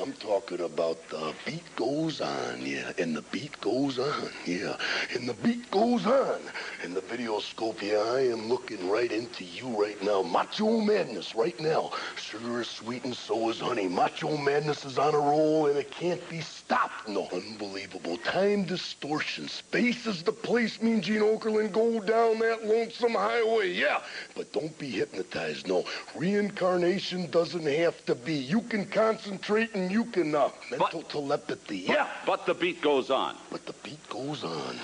I'm talking about the beat goes on, yeah, and the beat goes on, yeah, and the beat goes on. In the video scope, yeah, I am looking right into you right now. Macho Madness right now. Sugar is sweet and so is honey. Macho Madness is on a roll and it can't be stopped. No, unbelievable. Time distortion. Space is the place, mean Gene Okerlund. Go down that lonesome highway, yeah. But don't be hypnotized, no. Reincarnation doesn't have to be. You can concentrate and you can, mental telepathy, yeah. But the beat goes on. But the beat goes on.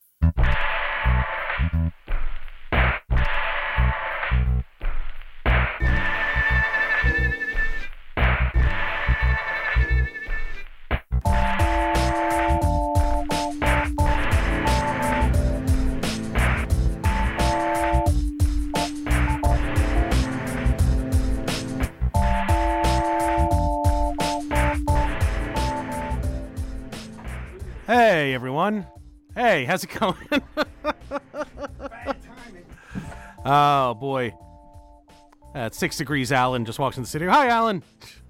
Hey, everyone. Hey, how's it going? Bad timing. Oh, boy. At 6 degrees, Alan just walks in the studio. Hi, Alan.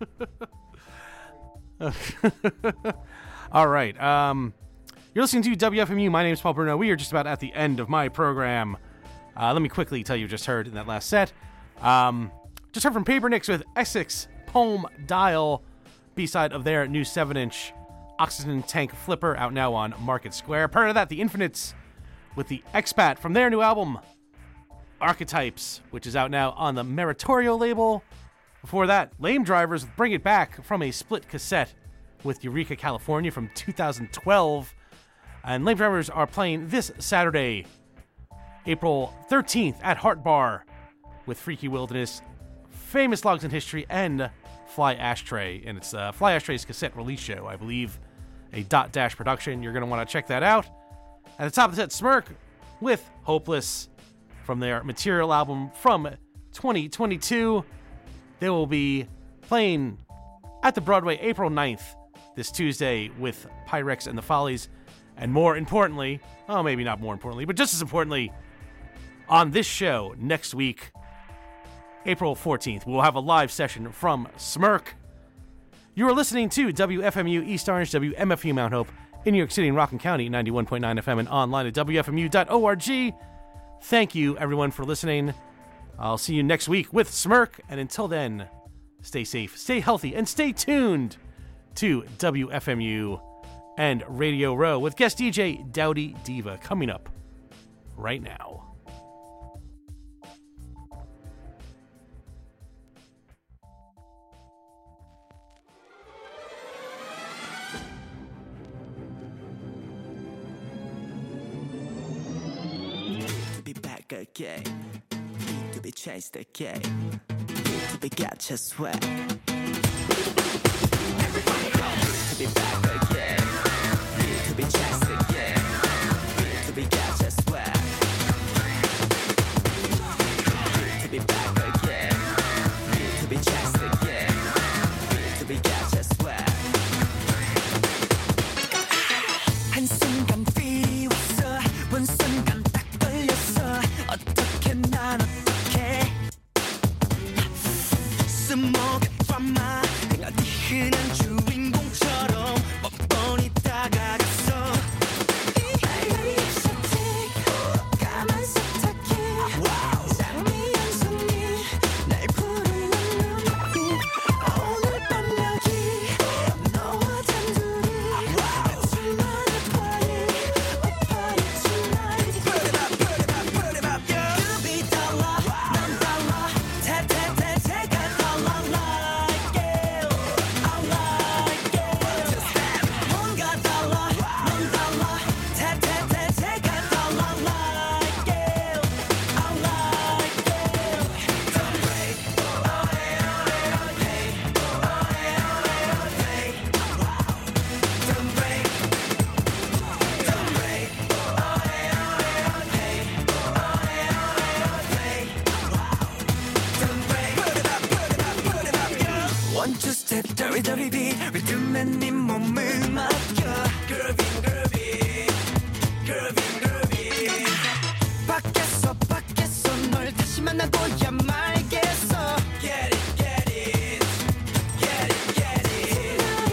All right. You're listening to WFMU. My name is Paul Bruno. We are just about at the end of my program. Let me quickly tell you just heard in that last set. Just heard from Paper Nicks with Essex Poem Dial, B-side of their new 7-inch Oxygen Tank Flipper, out now on Market Square. Prior to that, the Infinites with the Expat from their new album, Archetypes, which is out now on the Meritorio label. Before that, Lame Drivers with Bring It Back from a split cassette with Eureka, California from 2012. And Lame Drivers are playing this Saturday, April 13th at Heart Bar with Freaky Wilderness, Famous Logs in History, and Fly Ashtray. And it's Fly Ashtray's cassette release show, I believe. A Dot Dash production. You're going to want to check that out. At the top of the set, Smirk with Hopeless from their Material album from 2022. They will be playing at the Broadway April 9th, this Tuesday, with Pyrex and the Follies. And more importantly, oh, maybe not more importantly, but just as importantly, on this show next week, April 14th, we'll have a live session from Smirk. You are listening to WFMU East Orange, WMFU Mount Hope in New York City and Rockland County, 91.9 FM, and online at WFMU.org. Thank you, everyone, for listening. I'll see you next week with Smirk, and until then, stay safe, stay healthy, and stay tuned to WFMU and Radio Row with guest DJ Dowdy Diva coming up right now. Again, need to be chased again, need to be gotcha sweat. Everybody go. To be back again, need to be chased again, need to be gotcha sweat. To be back again, need to be chased again, need to be gotcha sweat. 한순간 feel 왔어, 원순간 딱 걸렸어. 어떻게 난 어떻게 스모크 드라마 어디 흔한 주인공처럼 뻔뻔히 다가갔어. 빨리 립스틱 까만 세탁기 장미한 손이 날 부르는 눈빛 오늘 밤 여기 너와 단둘이 둘만의 party tonight. Put it up, put it up, put it up, yeah. You be 달라 난 달라 take a dollar like you. I like you. Just that 뭔가 달라 넌 달라 take a dollar like you. I like you. Don't break, oh hey, oh hey, oh hey, oh hey, oh hey. Don't break, don't break, oh hey, oh hey, oh hey, oh hey. Don't break. Put it up, put it up, put it up, yeah. 1, 2 step, dirty, dirty beat. 리듬에 네 몸을 맡겨. Groovy, groovy, groovy, groovy. 밖에서 널 다시 만나고야 말겠어. Get it, get it, get it, get it.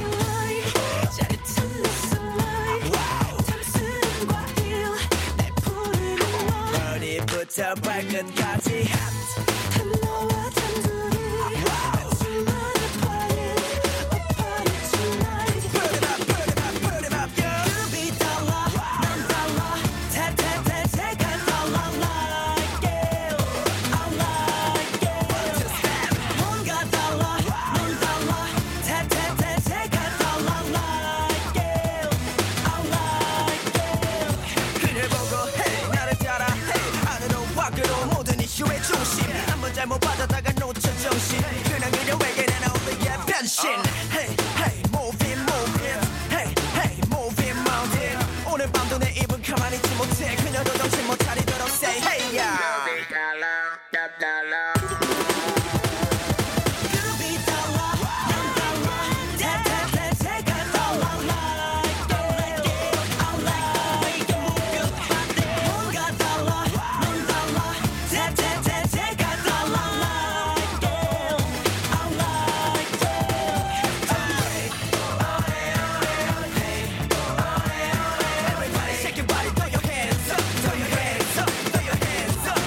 머리부터 발끝까지 너와 단둘이 수많은 party tonight Put it up, put it up, put it up, yeah 급이 달라, 난 달라 태태태태가 달라 like it I like it 뭔가 달라, 넌 달라 태태태태가 달라 like it I like it 그녀 보고 hey 나를 따라 hey 안으로 밖으로 모든 이슈의 중심 한번 잘못 받아다가 놓쳐 정신 그냥 그녀에게 난 only의 변신 Hey hey move it move it Hey hey move it move it 오늘 밤도 내 입은 가만히 있지 못해 그녀도 정신 못 차리도록 say hey yeah 급이 달라 난 달라 태태태태가 달라 like it I like it 뭔가 달라 넌 달라 태태태태가 달라 like it I like it Everybody shake your body throw your hands up throw your hands up throw your hands up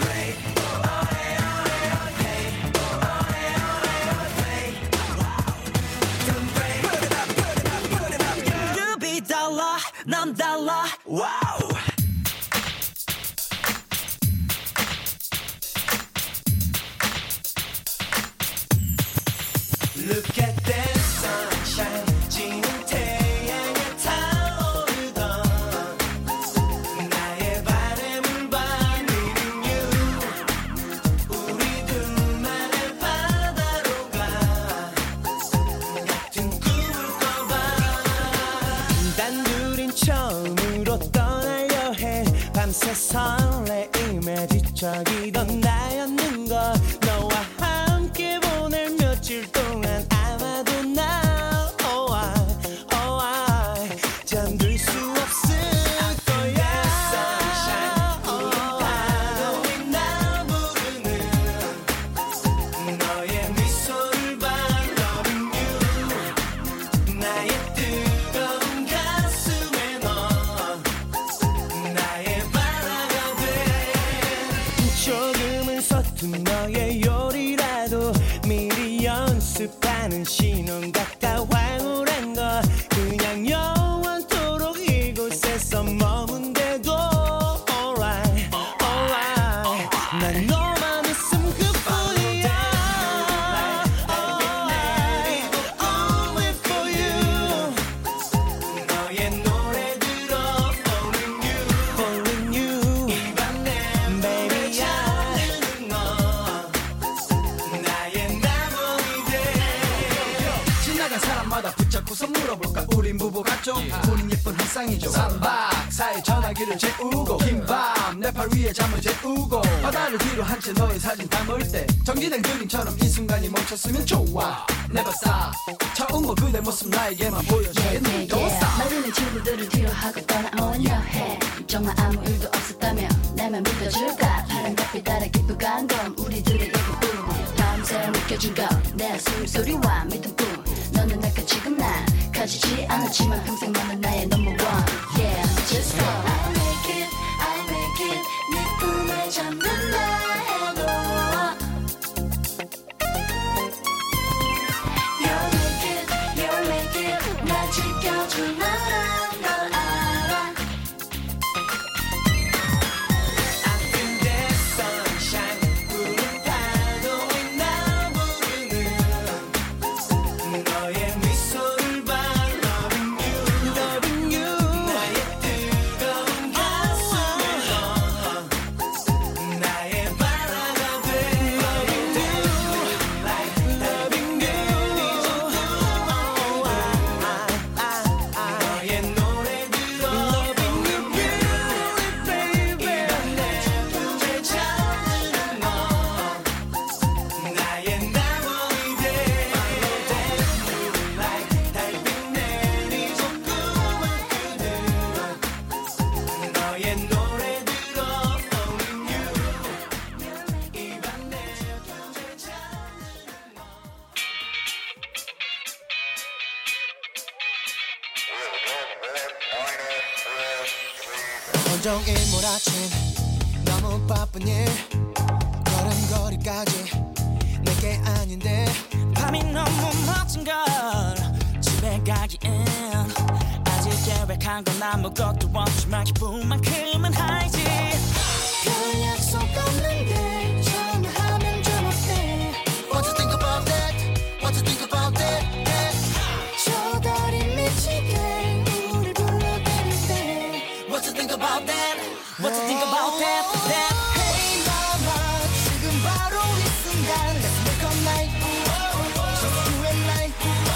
Put it up put it up put it up yeah 급이 달라 난 달라 wow Look at that sunshine 지는 태양에 타오르던 나의 바람을 받는 you 우리 둘만의 바다로 가 같은 꿈을 꿔봐 단둘인 처음으로 떠나려 해 밤새 설레임에 뒤척이던 나였는걸 너와 함께 보낼 며칠 동안 아마도 나 oh I 잠들 수 없을 거야 파도에 나 부르는 너의 미소를 봐 loving you 나의 뜨거운 가슴에 넌 나의 바다가 돼 조금은 서툰 너의 요리라도 미리 연습하는 신혼 같아 황홀한 거 그냥 영원토록 이곳에서 머문대도 alright alright 난 너만 있으면 그뿐이야 alright only for you 너의 노래 들어 falling you 이 밤 내 baby 찾는 너 나의 나무이 돼 지나간 사람마다 붙잡고서 물어볼까 우린 부부 같죠 우린 예쁜 한 쌍이죠 3박 4일 전화기를 재우고 긴밤 내 팔 위에 잠을 재우고 바다를 뒤로 한 채 너의 사진 담을 때 정지된 그림처럼 이 순간이 멈췄으면 좋아 Never stop 처음 본 그대 모습 나에게만 보여주겠니 Don't stop 말리는 친구들을 뒤로 하고 떠나온 여행 정말 아무 일도 없었다면 나만 믿어줄까 파란 달빛 아래 깊은 감동 우리들의 일부분 밤새 느껴진 것내 숨소리와 믿음뿐 너는 아까 지금 난 가지지 않았지만 평생 너는 나의 number one Yeah just go I make it 네 꿈에 잠든 나 해도 You'll make it 날 지켜줄 나란 걸 알아 I feel that sunshine 푸른 파도에 나 부르는 너의 미소를 봐 loving you 나의 뜨거운 가슴에 넌 나의 바다가 돼 loving you loving you 너의 노래 들어 loving you baby 이밤 내 꿈을 찾는 너 나의 나무이 돼 달빛 내리고 꿈을 꾸는 너의 노래 들어 falling you 이밤 내 꿈을 찾는 너 온종일 몰아친 너무 너무 바쁜 일 걸음걸이까지 내게 아닌데 밤이 너무 멋진 걸 집에 가기엔 아직 계획한 건 아무것도 없지만 기분만큼은 하이지 별 약속 없는데 전화하면 좀 어때 What you think about that? What you think about that? 저 달이 미치게 우릴 불러대릴 때 What you think about that? What you think about that? Hey mama 지금 바로 이 순간 Let's make a night Just you and I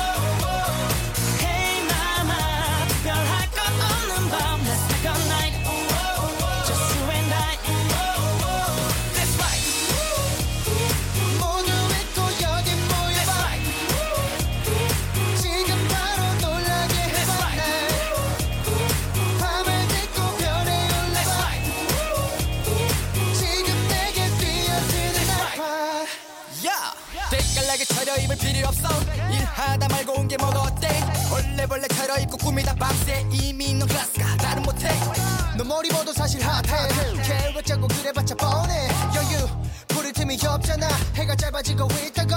Hey mama 특별할 것 없는 밤 Let's make a night Just you and I That's right 모두 잊고 여기 모여봐 지금 바로 놀라게 해봐 날 밤을 딛고 별에 올라봐 지금 내게 뛰어드는 날 봐 때깔나게 차려입을 필요 없어 일하다 말고 온 게 뭐가 어때 벌레벌레 차려입고 꾸미다 밤새 이미 넌 클래스가 다른 못해 너 머리 봐도 사실 핫해 계획 짜고 그래봤자 뻔해 여유 부를 틈이 없잖아 해가 짧아지고 있다고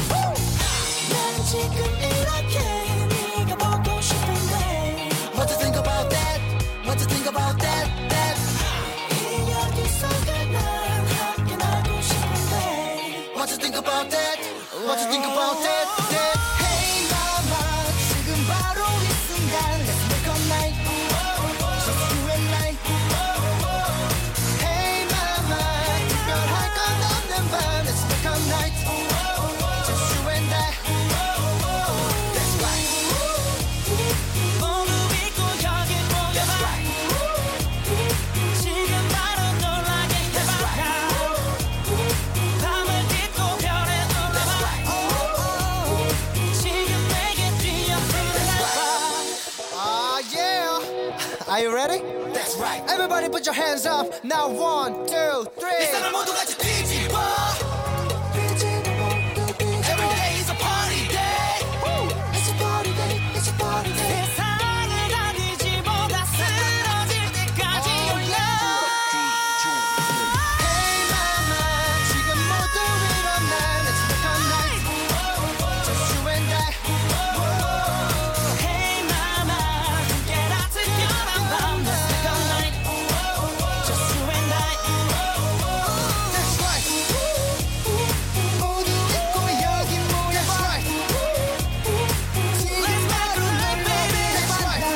난 지금 이렇게 네가 보고 싶은데 What you think about that? What you think about that? 이 여기 속에 난 확인하고 싶은데 What you think about that? What you think about that? Hey mama 지금 바로 이 순간 Let's make a night Just you and I Hey mama 특별할 건 없는 밤 Let's make a night Just you and I That's right 모두 잊고 여기 모여봐 지금 바로 놀라게 해봐 밤을 딛고 별에 올라봐 지금 내게 뛰어드는 날 봐 yeah Are you ready? That's right Everybody put your hands up Now 1, 2, 3 이 사람 모두 같이 뒤집어 Every day is a party day It's a party day It's a party day 세상을 다 뒤집어 다 쓰러질 때까지 Hey mama 지금 모두 일어나 Let's make a night Just you and I Hey mama 함께라 특별한 밤 Let's make a night Just you and I That's right 모두 잊고 여기 모여 That's right 지금 바로 놀라게 That's right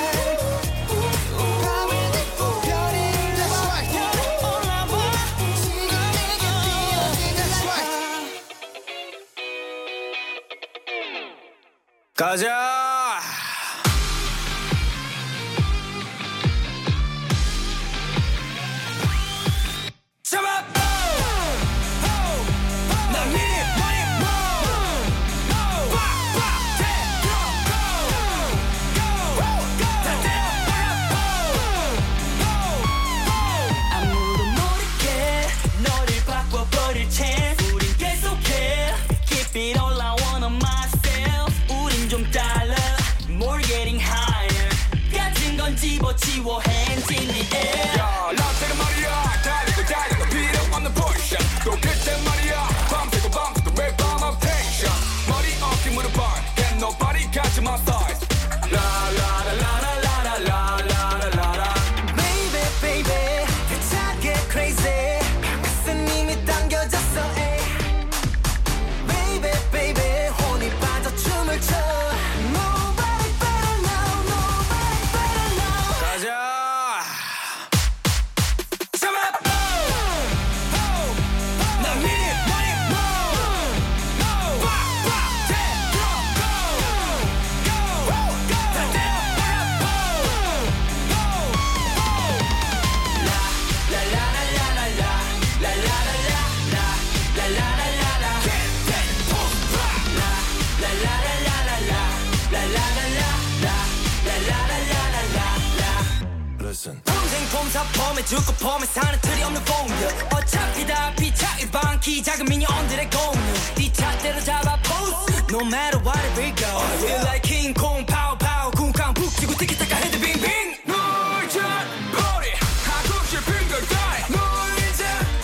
밤을 딛고 별이 That's right 올라와 지금 내게 뛰어든 That's right 가자 잡아 난 미리 아무도 모르게 너를 바꿔버릴 chance 우린 계속해 Keep it all I want on myself 우린 좀 달라 More getting higher 가진 건 집어치워 hands in the air 라떼는 말이야 달리고 달리고 필요 없는 포션 또 그때 말이야 밤새고 밤새고 매밤 up tension 머리 어깨 무릎 bar Can't nobody catch my size La la la la la la la la la la Baby baby 대차게 crazy 가슴이 당겨졌어 ey. Baby baby 혼이 빠져 춤을 춰 Nobody better know Nobody better know 가자 잡아 난 미리 Listen. 평생 폼사 폼에 죽고 폼에 사는 틀이 없는 공격 어차피 다 피차일 방키 작은 미니언들의 공룡 네 차대로 잡아 pose No matter what it will go I feel like King Kong 파워 파워 쿵쾅 푹 쥐고 티키타카 헤드 빙빙 놀자 머리 하고 싶은 걸 다 해 놀자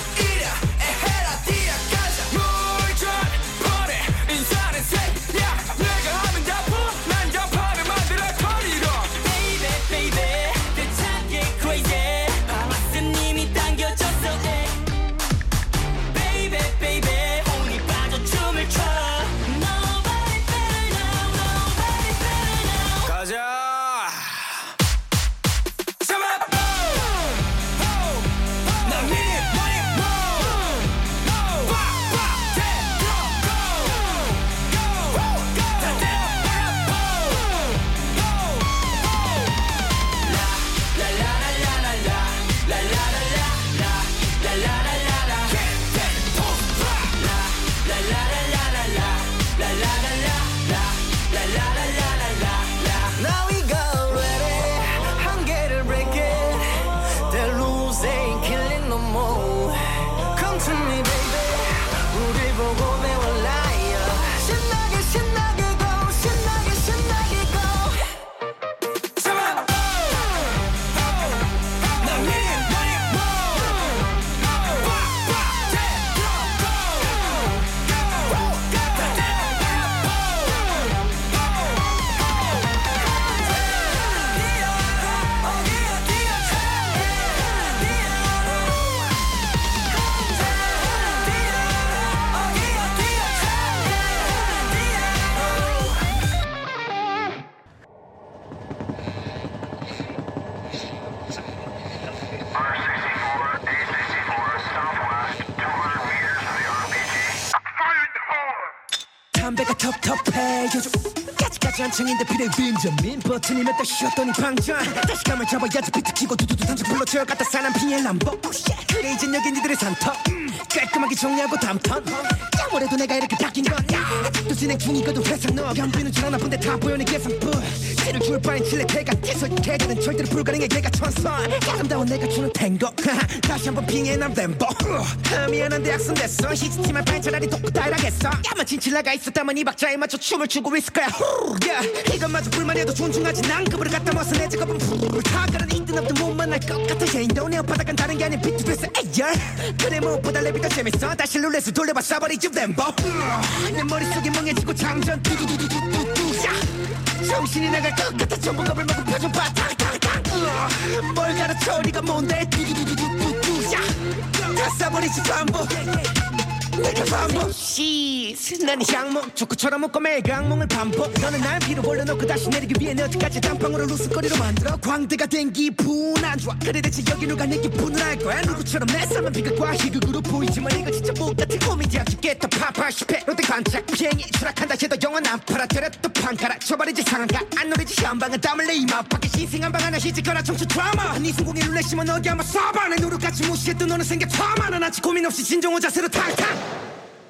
텁텁해 요즘 까지까지 한창인데 비례 빈자민 버튼이면 또 쉬었더니 방전 다시 감을 잡아야지 비트 키고 두두두 단축 불러줘 갖다 사람 피해 람보 그래 이젠 여기 니들의 산터 깔끔하게 정리하고 담턴 아무래도 내가 이렇게 바뀐 건 아직도 진행 중이거든 회상 너 변비는 줄 아나쁜데 다 보여 내 계산부 티를 줄 바엔 칠레 대가 계속해가는 절대로 불가능해 걔가 천선 아름다운 내가 주는 탱고 다시 한번 핑해 난 램보 미안한데 약속됐어 시스템을 바엔 차라리 돕고 달라겠어 야만 진칠 나가 있었다면 이 박자에 맞춰 춤을 추고 있을 거야 이것마저 불만해도 존중하지 난 급으로 갖다 먹어서 내 작업은 불타가는 있든 없든 못 만날 것 같아 얘인도 내 바닥은 다른 게 아닌 비트베이스 에이얼 그래 무엇보다 랩이 더 재밌어 다시 룰렛을 돌려봐 쏴버리지 램보 내 머릿속에 멍해지고 장전 두두두두두두 정신이 나갈 것 같아 전부 겁을 먹은 표정 봐 탕탕탕 뭘 가르쳐 네가 뭔데 두두두두두두 다 쏴버리지 전부 내가 반복 난 이 향목 초코처럼 먹고 매일 악몽을 반복 너는 날 위로 올려놓고 다시 내리기 위해 내 어디까지 단방으로 루스거리로 만들어 광대가 된 기분 안 좋아 그래 대체 여기 누가 내 기분을 알 거야 누구처럼 내 삶은 비극과 희극으로 보이지만 이거 진짜 못 같은 고민이야 죽겠다 파파 실패 롯데 관짝 비행이 추락한다 해도 영원 안 팔아 때렸다 판가라 쳐버리지 상한가 안 노리지 현방은 땀을 내 이마 밖에 신생한 방 하나 시집거나 청춘 드라마 네 성공에 룰렛 심은 어디 한번 써봐 내 노력같이 무시했던 너는 생겨 처음 난 아직 고민 없이 진정한 자세로 탕탕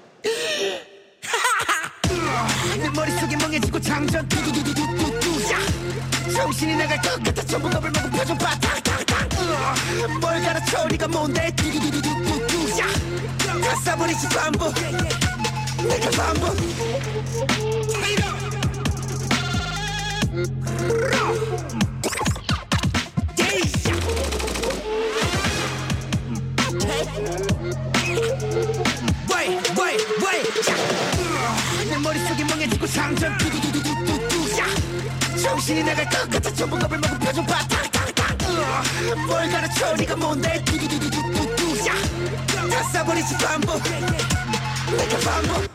내 머릿속에 멍해지고 장전 두두두두두두 정신이 나갈 것 같아 전부 겁을 먹은 표정 봐 탕탕탕 뭘 가르쳐 네가 뭔데 두두두두두두 다 쏴버리지 반복 내가 반복 내 머릿속에 멍해지고 장전 두두두두두두 정신이 나갈 것 같아 전부 겁을 먹은 표정 봐 탕탕탕 뭘 가르쳐 네가 뭔데 두두두두두두 다 쏴버리지 반복 내가 반복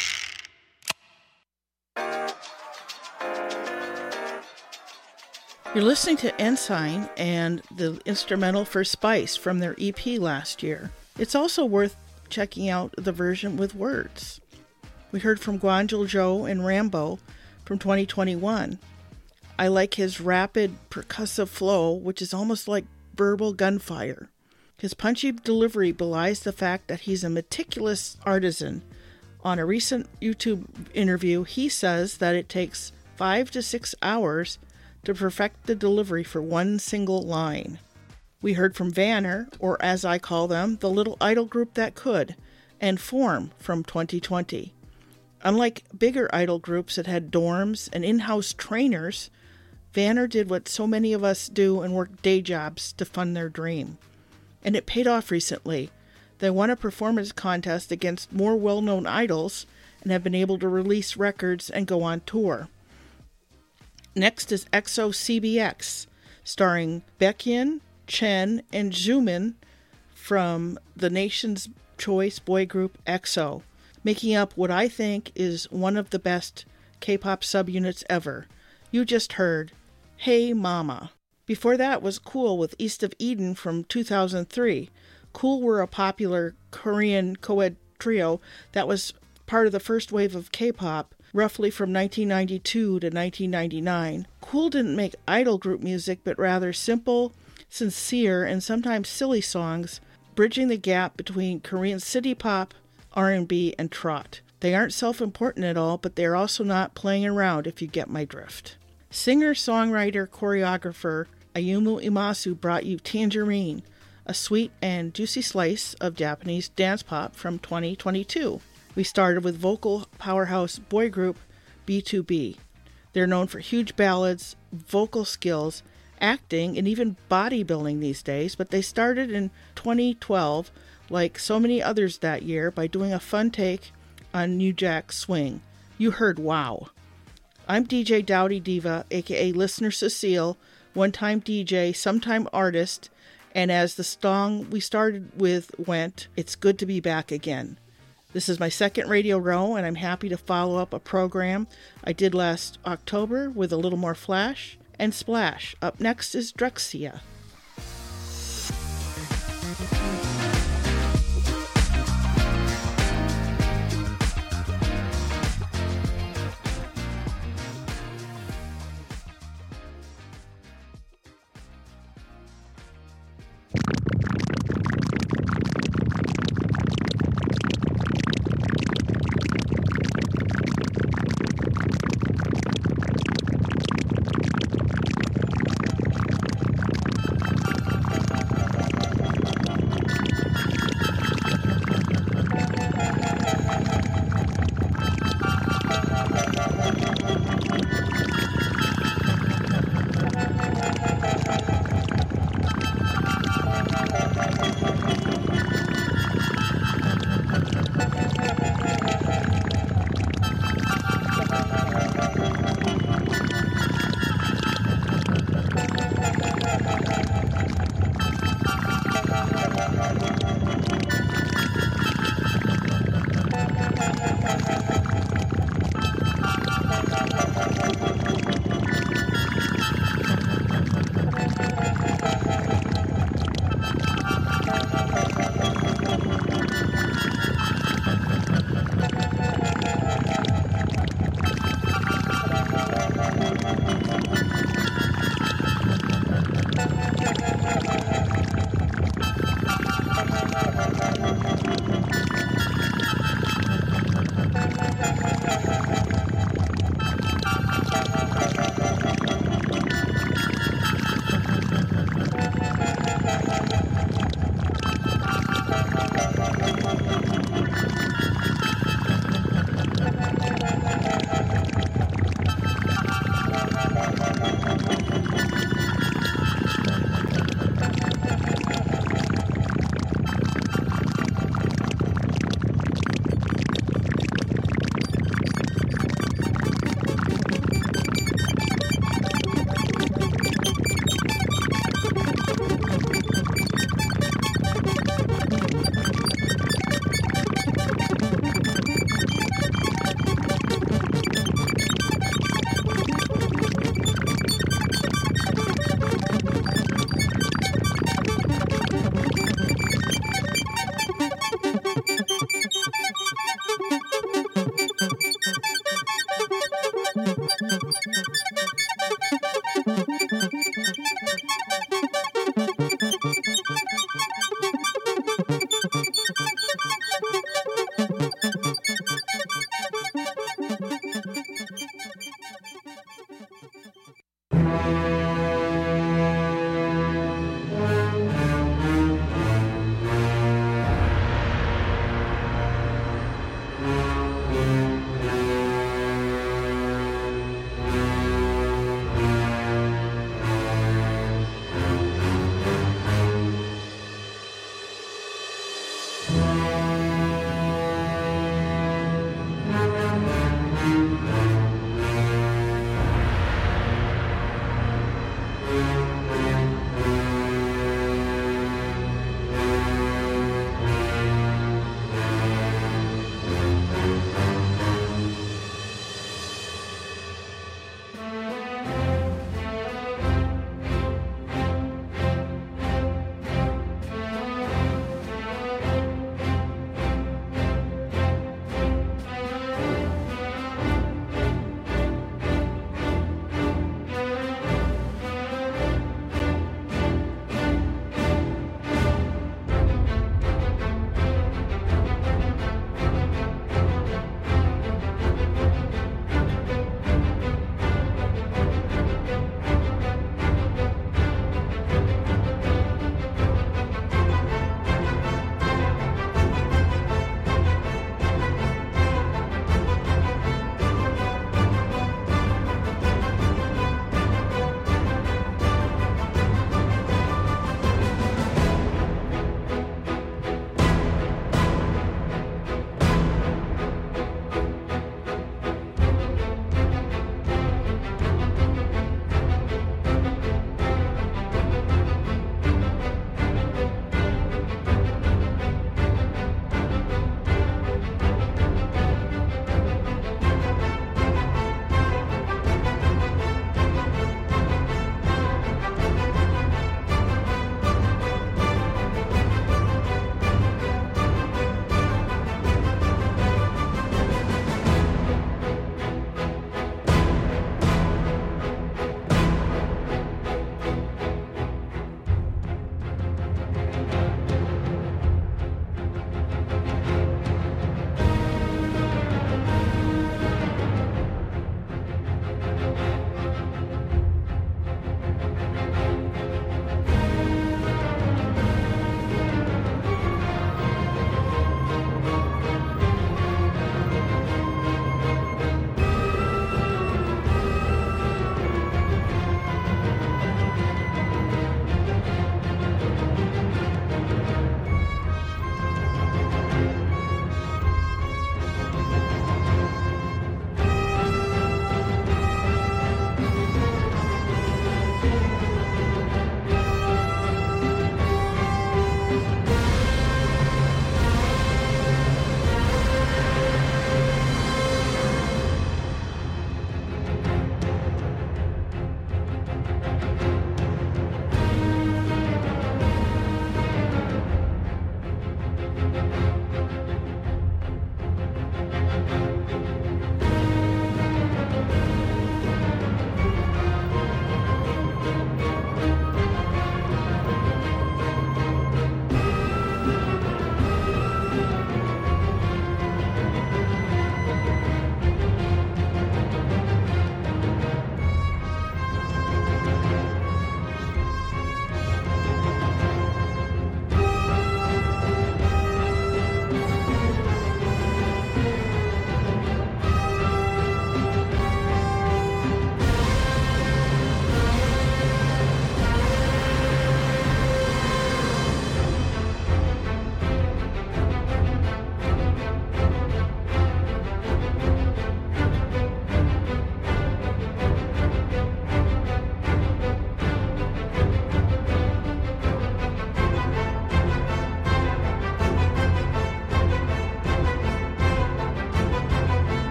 You're listening to Ensign and the instrumental for Spice from their EP last year. It's also worth checking out the version with words. We heard from Guangzhou Joe and Rambo from 2021. I like his rapid percussive flow, which is almost like verbal gunfire. His punchy delivery belies the fact that he's a meticulous artisan. On a recent YouTube interview, he says that it takes 5 to 6 hours to perfect the delivery for one single line. We heard from Vanner, or as I call them, the little idol group that could, and Form from 2020. Unlike bigger idol groups that had dorms and in-house trainers, Vanner did what so many of us do and work day jobs to fund their dream. And it paid off recently. They won a performance contest against more well-known idols and have been able to release records and go on tour. Next is EXO CBX, starring Baekhyun, Chen, and Zoomin from the nation's choice boy group EXO, making up what I think is one of the best K-pop subunits ever. You just heard Hey Mama. Before that was Cool with East of Eden from 2003. Cool were a popular Korean co-ed trio that was part of the first wave of K-pop, roughly from 1992 to 1999. Cool didn't make idol group music, but rather simple, sincere, and sometimes silly songs, bridging the gap between Korean city pop, R&B, and trot. They aren't self-important at all, but they're also not playing around, if you get my drift. Singer, songwriter, choreographer Ayumu Imasu brought you Tangerine, a sweet and juicy slice of Japanese dance pop from 2022. We started with vocal powerhouse boy group B2B. They're known for huge ballads, vocal skills, acting, and even bodybuilding these days, but they started in 2012, like so many others that year, by doing a fun take on New Jack Swing. You heard Wow. I'm DJ Dowdy Diva, aka Listener Cecile, one-time DJ, sometime artist, and as the song we started with went, it's good to be back again. This is my second radio row, and I'm happy to follow up a program I did last October with a little more flash and splash. Up next is Drexcia.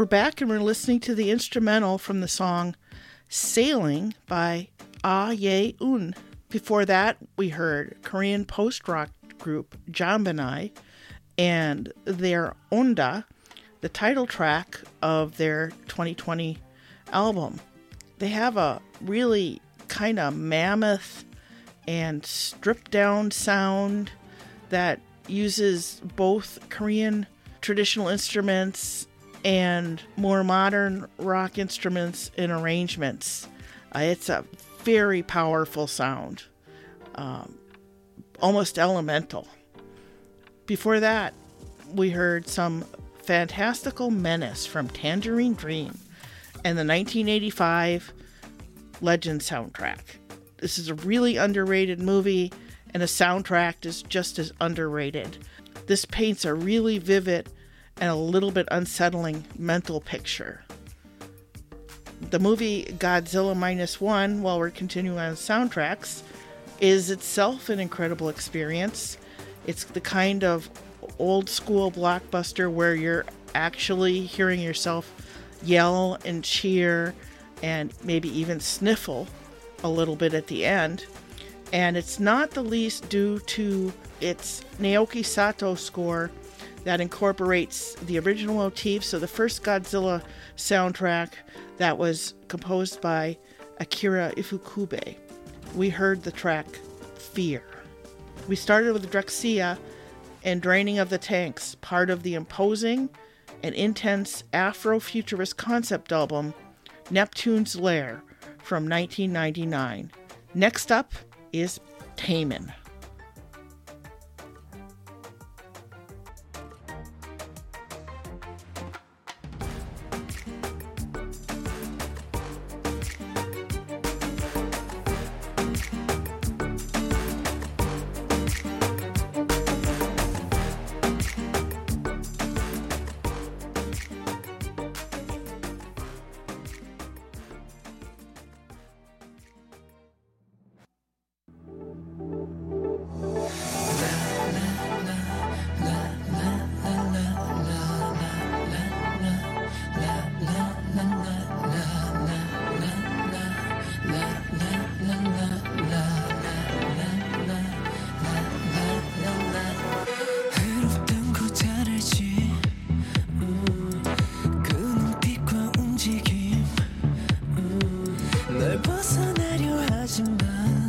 We're back and we're listening to the instrumental from the song Sailing by Ah Ye Un. Before that, we heard Korean post-rock group Jambanai and their Onda, the title track of their 2020 album. They have a really kind of mammoth and stripped down sound that uses both Korean traditional instruments and more modern rock instruments and arrangements. It's a very powerful sound, almost elemental. Before that, we heard some Fantastical Menace from Tangerine Dream and the 1985 Legend soundtrack. This is a really underrated movie, and the soundtrack is just as underrated. This paints a really vivid and a little bit unsettling mental picture. The movie Godzilla Minus One, while we're continuing on soundtracks, is itself an incredible experience. It's the kind of old school blockbuster where you're actually hearing yourself yell and cheer and maybe even sniffle a little bit at the end. And it's not the least due to its Naoki Sato score that incorporates the original motifs of the first Godzilla soundtrack that was composed by Akira Ifukube. We heard the track Fear. We started with Drexciya and Draining of the Tanks, part of the imposing and intense Afro-futurist concept album Neptune's Lair from 1999. Next up is Taemin. 흐렸던 그 자르지 그 눈빛과 움직임 널 벗어나려 하지만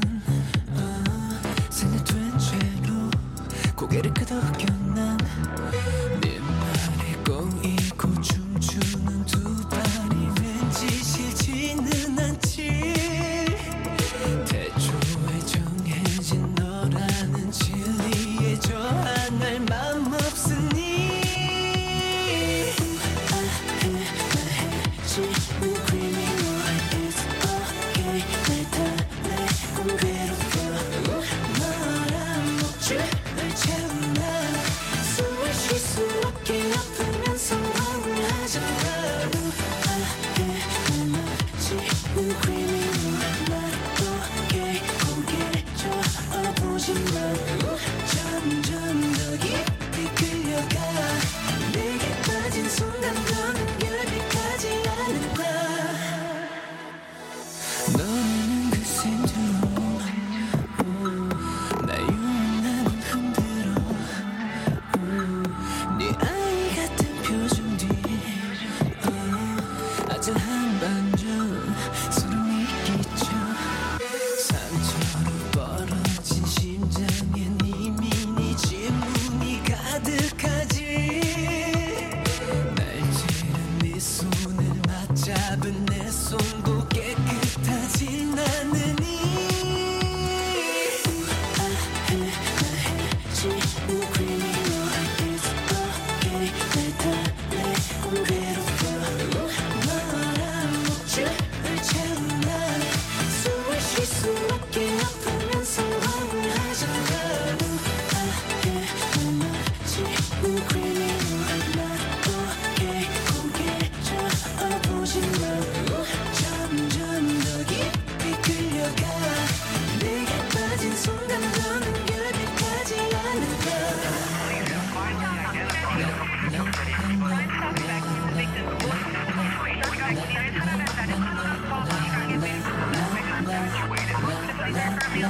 세뇌된 채로 고개를 끄덕여 난 네 말에 꼬이고 춤추는 두 발이 왠지 싫지는 않지 태초에 정해진 너라는 진리에 저항할 맘 없으니 지금 creamy it's okay 내 달래곤 괴롭혀 너란 목줄 날 채운 난 숨을 쉴 수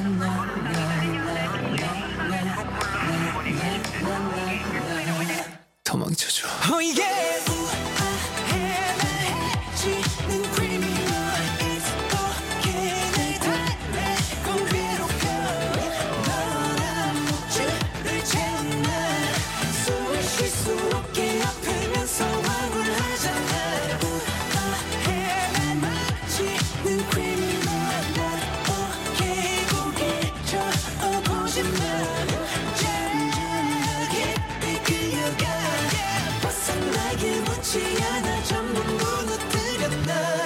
도망쳐줘. Oh yeah. 해지는 criminal. It's okay. 내 달래 공비롭고 너란 목줄을 채우나 숨을 쉴 수 없게 아프면서 황홀하잖아. 해지는 criminal. Not okay. 고개 저어보지만 저기 그녀가 벗어나길 원치 않아. 전부 무너뜨려 널.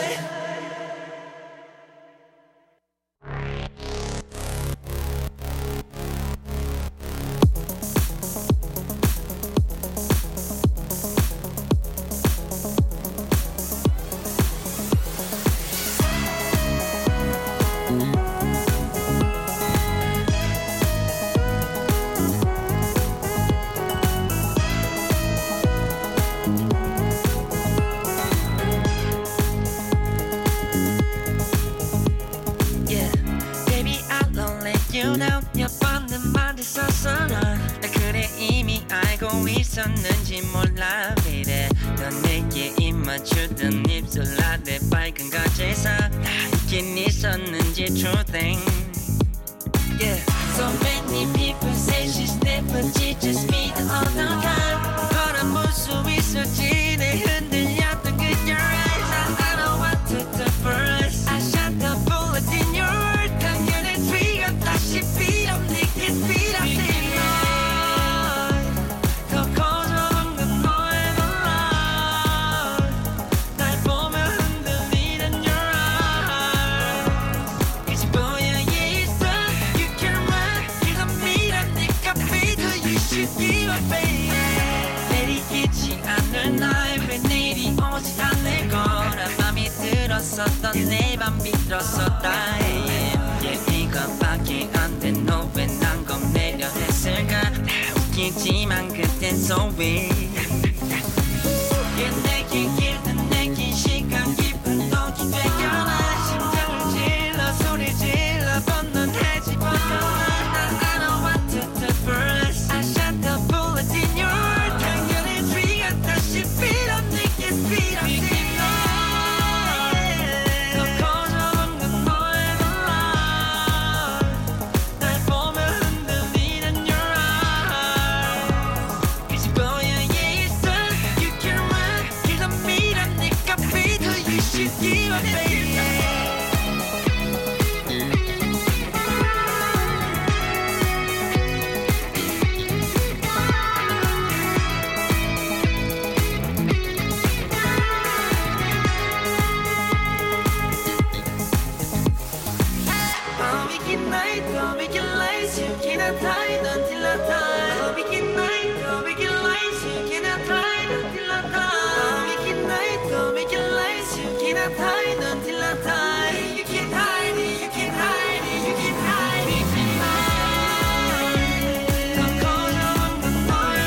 Yeah, baby, I don't let you down. 몇 번은 말했었어 넌. 그래 이미 알고 있었는지 몰라, baby. 넌 내게 입 맞추던 입술 아래 밝은 거제서 다 있긴 있었는지 true thing. Yeah, so many people say she's never just me the other time. 바라볼 수 있었지 내 흔들렸던 그녀의 eyes. I don't want to diverse. I shot the bullet in your heart. 당연히 튀었다시피 내게 speed. 더 커져간 건 너의 love. 날 보면 흔들리는 your eyes. 이제 보여 있어. You can run. 이거 미란 네가 beat. You should give up, baby. 내리겠지 않을 날 왜 내일이 오지 않을 거라 맘이 들었었던 내 맘 믿었었다. Yeah, 이것밖에 안 돼. 너 왜 난 겁내려 했을까. 다 웃기지만 그땐 so weak. Yeah, 내게 길든 내긴 시간 깊은 독이 되겨라. 심장을 질러 소리 질러 번넌해지 번져라. I don't want to diverse. I shot the bullet in your heart. 당연히 튀었다시피 내게 speed up. 더 커져간 건 너의 love. 날 보면 흔들리는 your eyes. 이제 보여 있어. You can run. 이거 미란 네가 beat. You should give up, baby. Oh, we can night, oh, we can lights, you cannot hide until I die. Oh, we can night, oh, we can lights, you cannot hide until I die. Oh, we can night, oh, we can lights, you cannot hide until I die. You can't hide it, you can't hide it, you can't hide it. 더 커져간 건 너의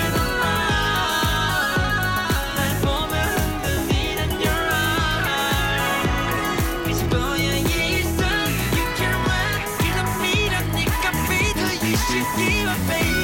love. 날 보면 흔들리는 your eyes. 이제 보여 있어. You can run. 이거 미란 네가 beat. You should give up, baby.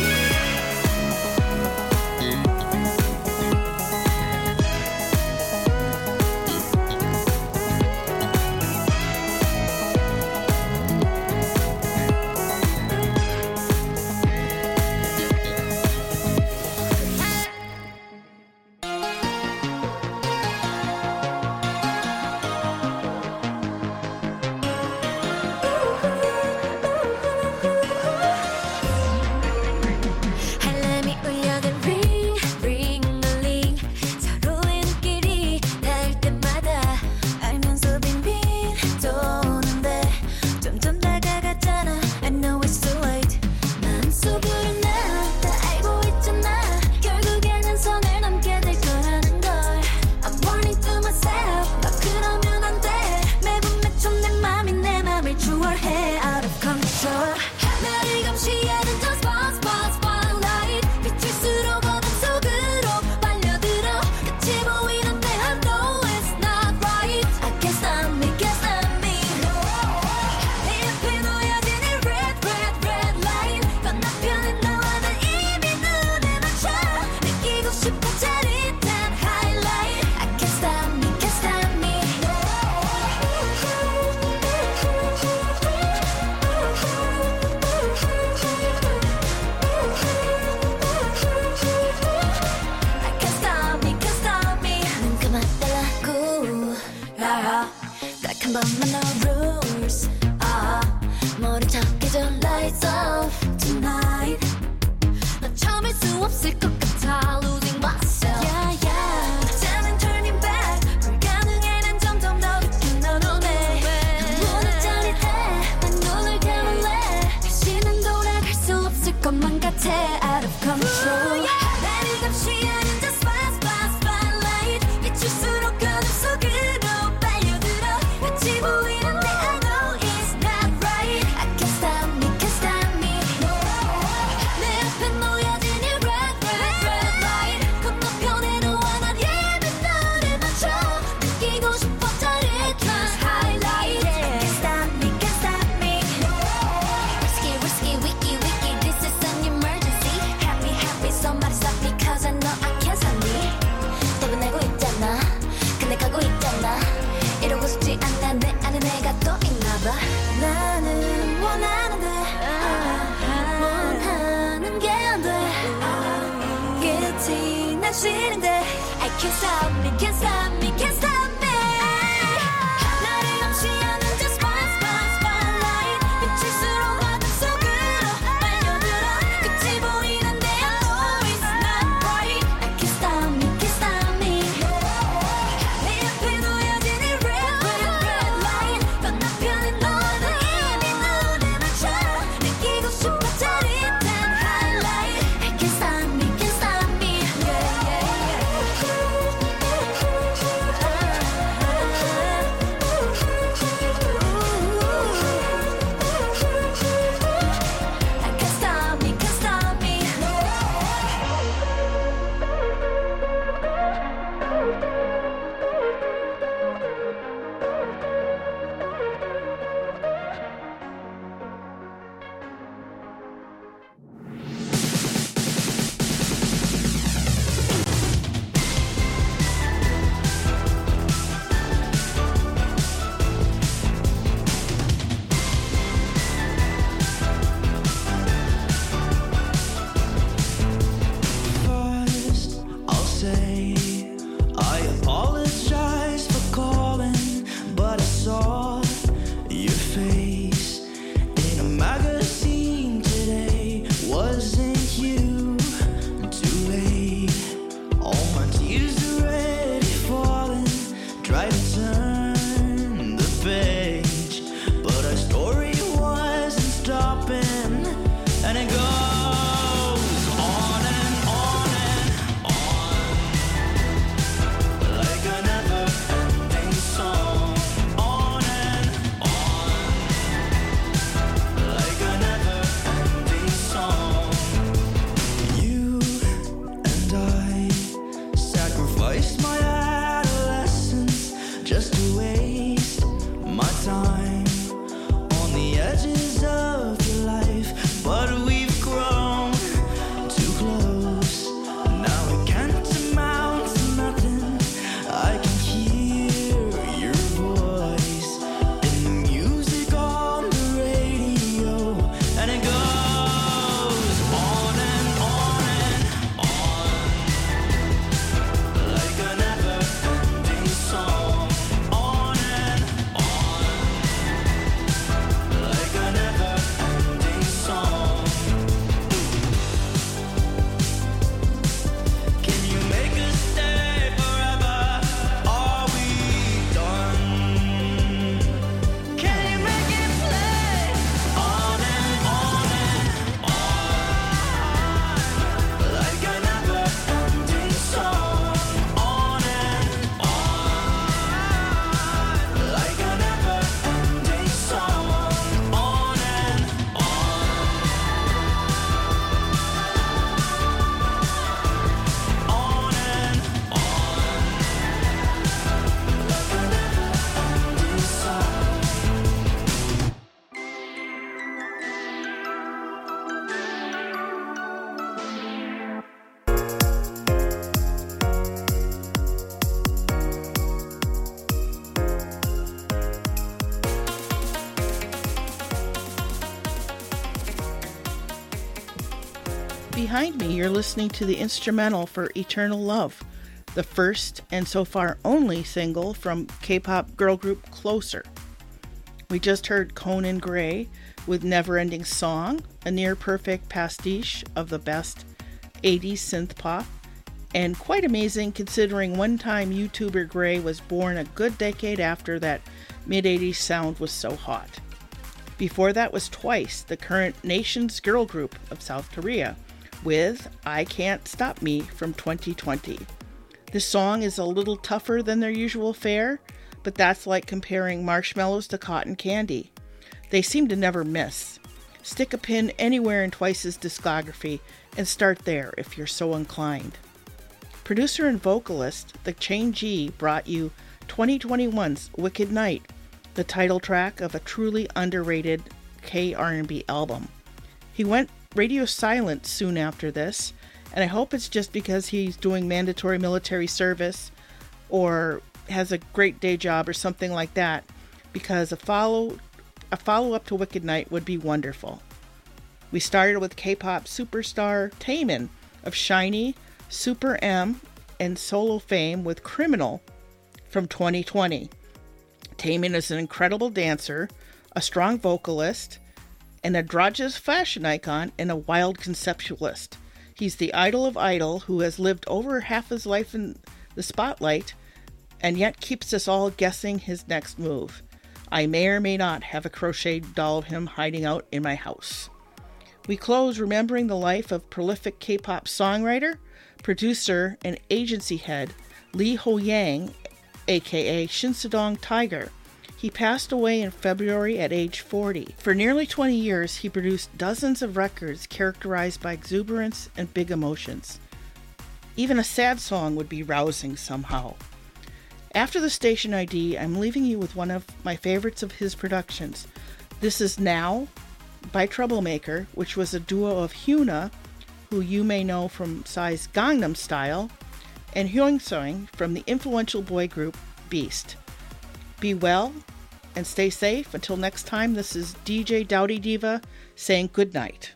Can't stop me, can't stop me, can't stop me. 나를 감시하는 저 spotlight. 비칠수록 어둠 속으로 빨려들어. 끝이 보이는데 I know it's not right. I can't stop me, can't stop me. 내 앞에 놓여진 이 red light. 건너편에 너도 이미 눈에 맞춰. 느끼고 싶어 짜릿한 highlight. I can't stop me, can't stop me. I can't stop me, can't stop me. First, I'll say I apologize for calling, but I saw your face in a magazine today. Wasn't you too late? All my tears already falling. Try to turn the page, but our story wasn't stopping, and it goes on and on and on, like a never-ending song. On and on, like a never-ending song. You and I sacrificed my adolescence just to waste my time on the edges of your life, but we've grown too close. Now it can't amount to nothing. I can hear your voice in the music on the radio, and it goes on and on and on, like a never-ending song. On and on, like a never-ending song. Can you make us stay forever? Are we done? Can you make it play on and on and on, like a never-ending song? On and on, like a never-ending song. On and on and on, like a never-ending song. Behind me, you're listening to the instrumental for Eternal Love, the first and so far only single from K-pop girl group Closer. We just heard Conan Gray with Neverending Song, a near-perfect pastiche of the best 80s synth pop, and quite amazing considering one-time YouTuber Gray was born a good decade after that mid-80s sound was so hot. Before that was Twice, the current nation's girl group of South Korea, with I Can't Stop Me from 2020. This song is a little tougher than their usual fare, but that's like comparing marshmallows to cotton candy. They seem to never miss. Stick a pin anywhere in Twice's discography and start there if you're so inclined. Producer and vocalist, the Chain G, brought you 2021's Wicked Night, the title track of a truly underrated K-R&B album. He went radio silent soon after this, and I hope it's just because he's doing mandatory military service or has a great day job or something like that, because a follow-up to Wicked Night would be wonderful. We started with K-pop superstar Taemin of SHINee, Super M, and solo fame with Criminal from 2020. Taemin is an incredible dancer, a strong vocalist, an androgynous fashion icon, and a wild conceptualist. He's the idol of idol who has lived over half his life in the spotlight and yet keeps us all guessing his next move. I may or may not have a crocheted doll of him hiding out in my house. We close remembering the life of prolific K-pop songwriter, producer, and agency head Lee Ho-yang, aka Shinsadong Tiger. He passed away in February at age 40. For nearly 20 years, he produced dozens of records characterized by exuberance and big emotions. Even a sad song would be rousing somehow. After the station ID, I'm leaving you with one of my favorites of his productions. This is Now by Troublemaker, which was a duo of Hyuna, who you may know from Psy's Gangnam Style, and Hyungsung from the influential boy group Beast. Be well and stay safe. Until next time, this is DJ Dowdy Diva saying good night.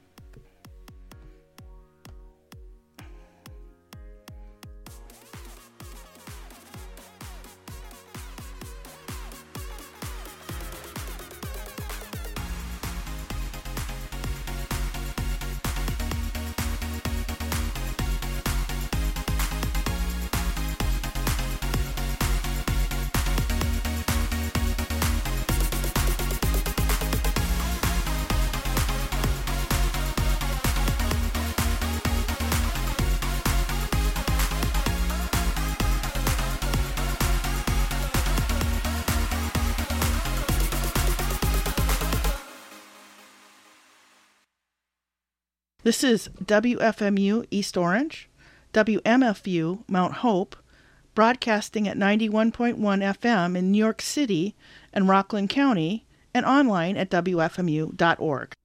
This is WFMU East Orange, WMFU Mount Hope, broadcasting at 91.1 FM in New York City and Rockland County, and online at WFMU.org.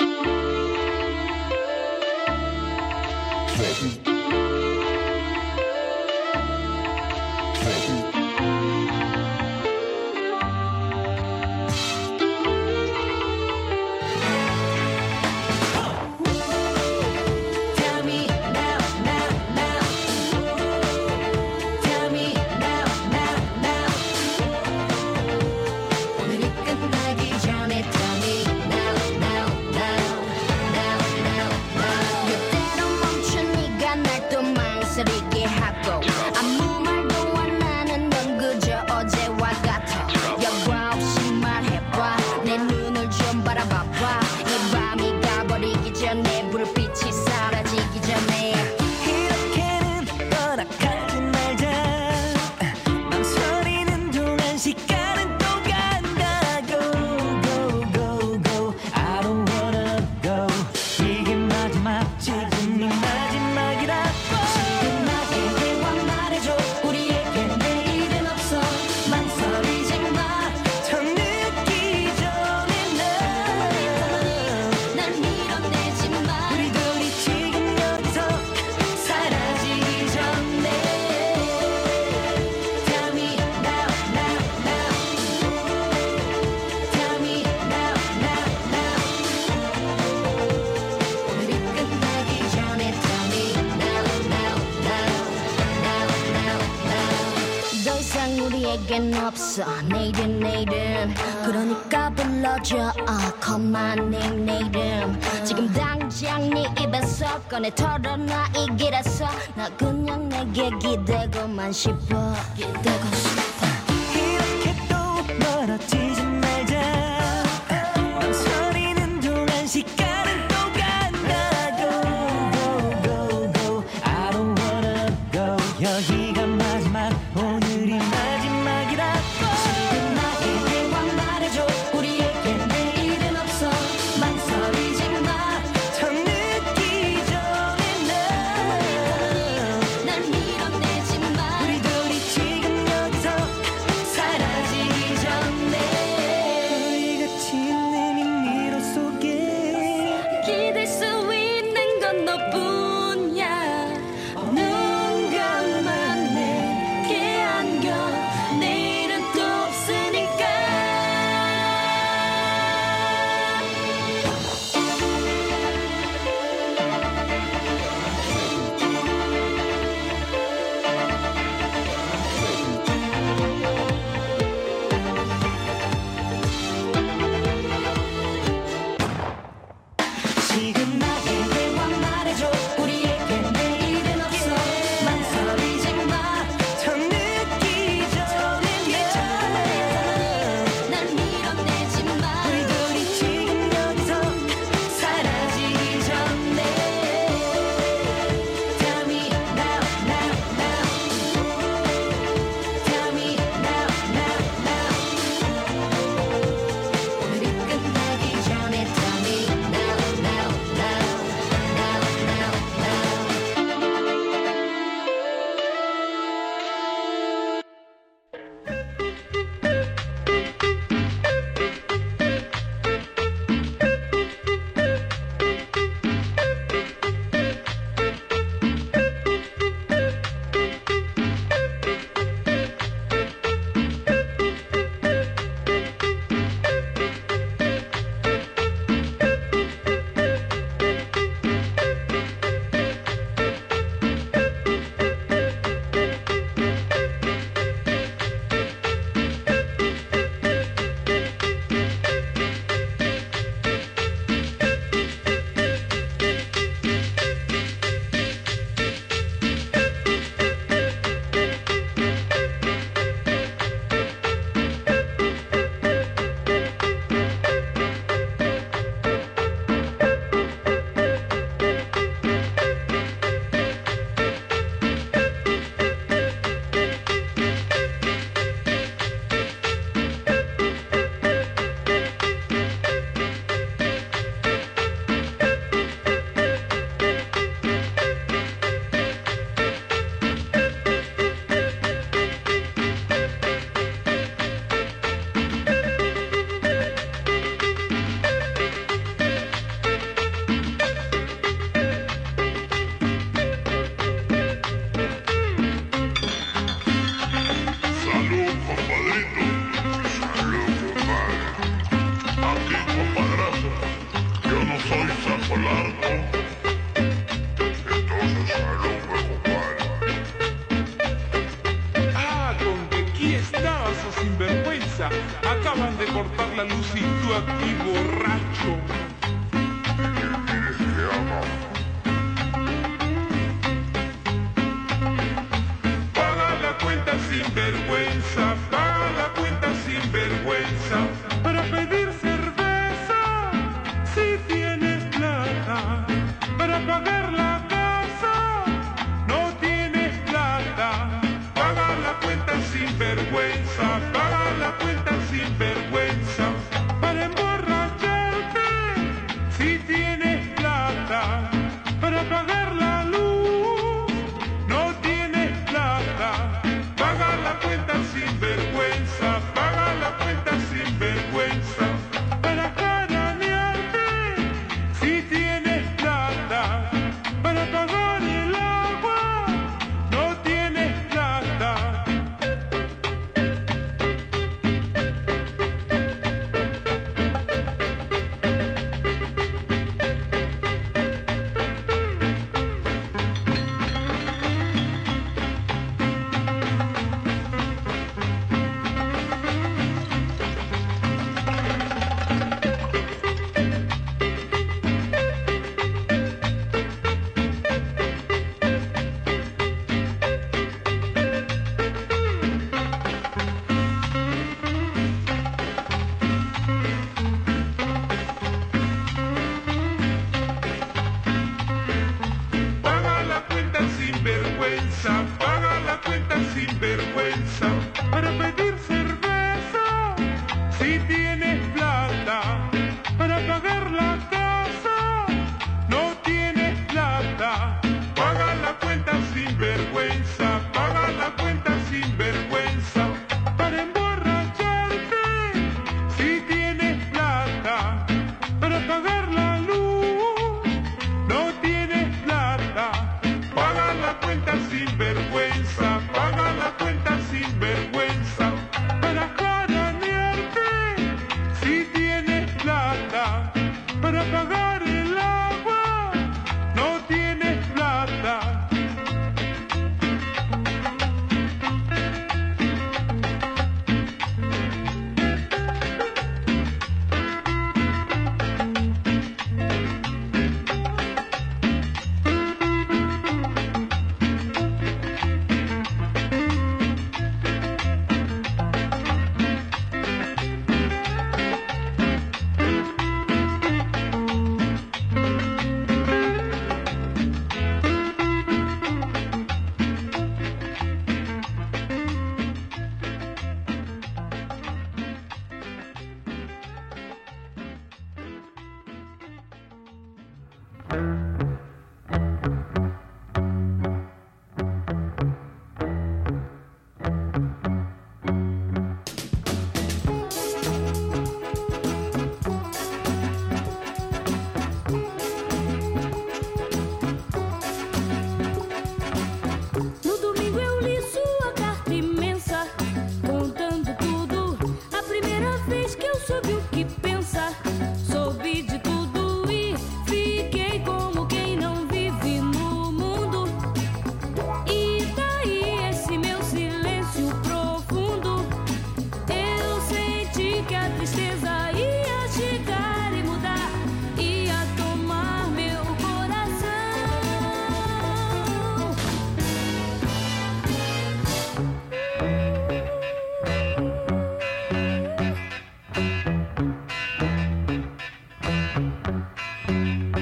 Tell me now, now, now. Tell me now, now, now. 오늘이 끝나기 전에 tell me now, now, now, now, now, now. 그때로 멈춘 네가 날 또 망설이게 하고 아무 말도 안 하는 넌 그저 어제와 같아. 여과 없이 말해봐. 내 눈을 좀 바라봐봐. 이 밤이 가버리기 전에 불빛이 사라지기 전에 이렇게는 떠나가지 말자 망설이는 동안 시간은 또 간다 Go go go go I don't wanna go 이게 마지막 지금이 마지막이라고 끝나게 대화 말해줘. 우리에겐 내일은 없어. 망설이지 마. 더 늦기 전에 날 밀어내지 마. 우리 둘이 지금 여기서 사라지기 전에 Tell me now, now, now. Tell me now, now, now. 오늘이 끝나기 전에 Tell me now, now, now, now, now, now. 더 이상 우리에겐 없어. 내일은 그러니까 불러줘. Call my name 내 이름. 지금 당장 네 입에서 꺼내 털어놔 이 길에서. 나 그냥 내게 기대고만 싶어. 기대고 싶어. 이렇게 또 멀어지지 말자 망설이는 동안 시간은 또 간다 Go go go go I don't wanna go 여기가 마지막 오늘이 마지막이라고 끝나게 대화 말해줘. 우리에겐 내일은 없어. 망설이지 마. 더 늦기 전에 날 밀어내지 마. 우리 둘이 지금 여기서 사라지기 전에 지금 나에게 와 말해줘 우리에게 내일은 없어 망설이지 마 처음 느끼기 전이면 난 밀어내지 마 우리 둘이 지금 여기서 사라지기 전에 Tell me now now now Tell me now now now 오늘이 끝나기 전에 Tell me now now now now now now Salud, compadrito. Salud, compadre. Aquí, compadrazo. Yo no soy saco largo. Entonces, salud, compadre. Ah, donde aquí estabas, oh sinvergüenza. Acaban de cortar la luz y tú aquí borracho. ¿Qué quieres que haga? Paga la cuenta sinvergüenza, paga la cuenta sinvergüenza. Para pedir cerveza, si tienes plata. Para pagar la casa, no tienes plata. Paga la cuenta sinvergüenza, paga la cuenta sinvergüenza. Para emborracharte, si tienes plata. Para pagar la luz, no tienes plata. Paga la cuenta sinvergüenza, paga la cuenta sinvergüenza. Para caramearte, si tienes plata. Para pagar el agua, no tienes plata.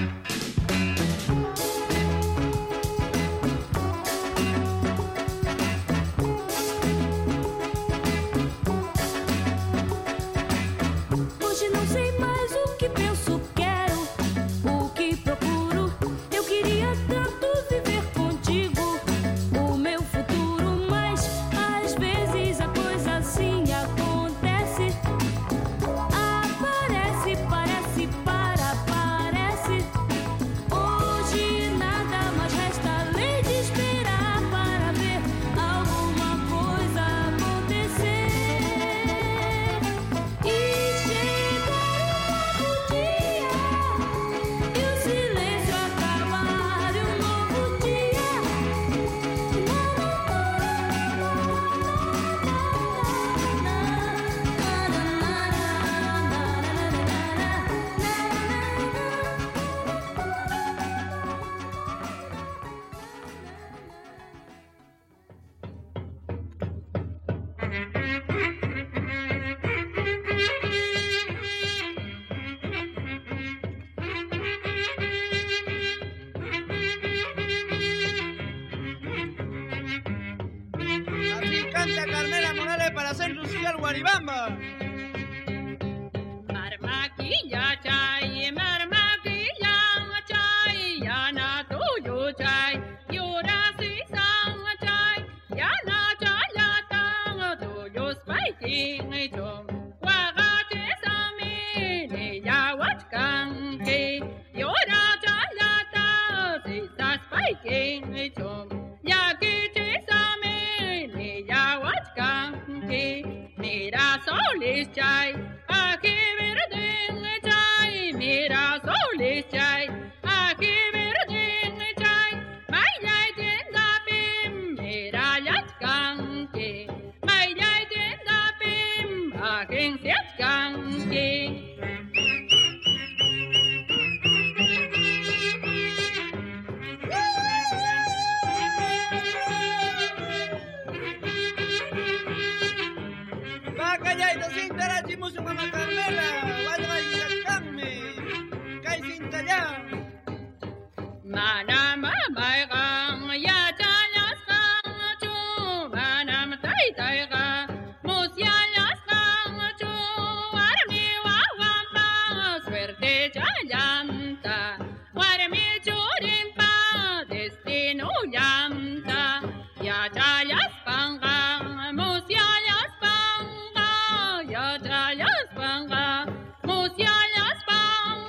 Hoje não sei mais o que penso, quero, o que procuro. Eu queria tanto viver contigo o meu futuro, mas às vezes a coisa assim acontece. Aparece, parece, parece. Hoje nada mais resta além de esperar para ver alguma coisa acontecer. E chegar um novo dia, e o silêncio acabar, e um novo dia. Así canta Carmela Morales para hacer Lucía al Guaribamba. Marmaquilla chay, yana tuyo chay, yura si sang chay, yana chayata, tuyo spiking chom, wagate samini yawatkan ke, yura chayata, si sa spiking chom, yakite samini yawatkan ke, mira solis chay, aquí verde chay, mira solis chay, aquí verde chay, mayay tienda pim, mira yatkan ke, mayay tienda pim, aking siatkan ke. Bacallay sin tarachi musu mama Carmela, vaya yacame, kay sin tallar. Manam maigang ya chayas kang chu, manam tay tay ga, musya yas kang chu, armi wawam pa, suerte chayan